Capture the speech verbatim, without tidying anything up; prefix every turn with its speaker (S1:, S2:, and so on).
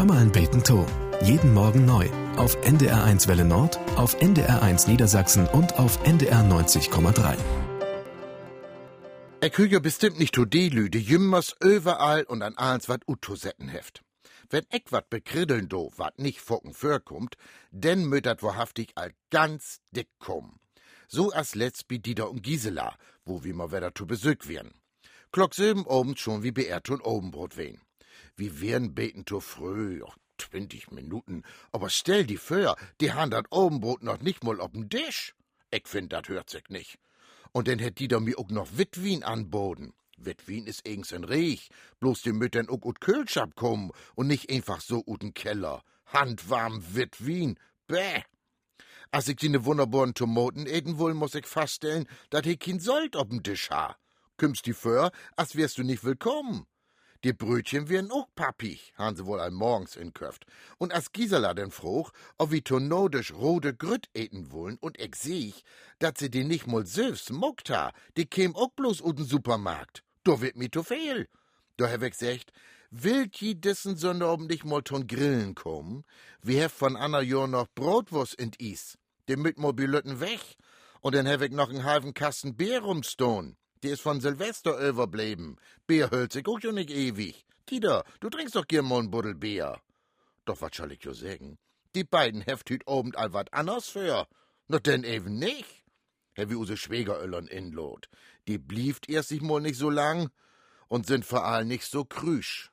S1: Hör mal ein Beten to. Jeden Morgen neu. Auf N D R eins Welle Nord, auf N D R eins Niedersachsen und auf N D R neunzig Komma drei.
S2: Er kriegt ja bestimmt nicht to die Lüde, jümmers überall und an alles wat Utto setten heft. Wenn eck wat bekriddeln do, wat nicht focken vorkommt, denn mötert wahrhaftig all ganz dick komm. So as letzt bi Dieter und Gisela, wo wir mal wieder zu Besuch wären. Klock sieben oben schon wie beehrt und Obenbrot wehen. Wir wären beten to früh, och, zwanzig Minuten, aber stell die vor, die han dat Obenbrot noch nicht mal ob'n Tisch. Ich find, dat hört sich nicht. Und dann hätt die da mir auch noch Witwin anboten. Witwin is eigens en Riech, bloß die Müttern auch ut Kühlschab kommen und nicht einfach so ut'n Keller. Handwarm Witwin, bäh. Als ich die ne wunderbaren Tomaten eten will, muss ich feststellen, dat ich kein Sold ob'n Tisch ha. Kümmst die vor, als wärst du nicht willkommen. Die Brötchen wären auch pappig, han sie wohl all morgens inköft. Und als Gisela denn froch, ob wie tonodisch rote Grüt eten wollen, und ich seh, dat sie die nicht mal selbst mogt ha, die käm auch bloß ut den Supermarkt. Da wird mi zu viel. Da hab ich gesagt, willt je dissen Sonntag oben nicht mal ton Grillen kommen? Wir hef von Anna Jahr noch Brotwurst in Is. Die mit mal bi Lütten weg. Und dann hab ich noch einen halben Kasten Bier rumstohn. Die ist von Silvester überblieben. Bier hält sich auch schon nicht ewig. Dieter, du trinkst doch gern mal ein Buddel Bier. Doch was soll ich jo sagen? Die beiden heft hüt obend all wat anders für. Na denn eben nicht. Herr wie use Schwägeröllern inlot. Die blieft erst sich mal nicht so lang und sind vor allem nicht so krüsch.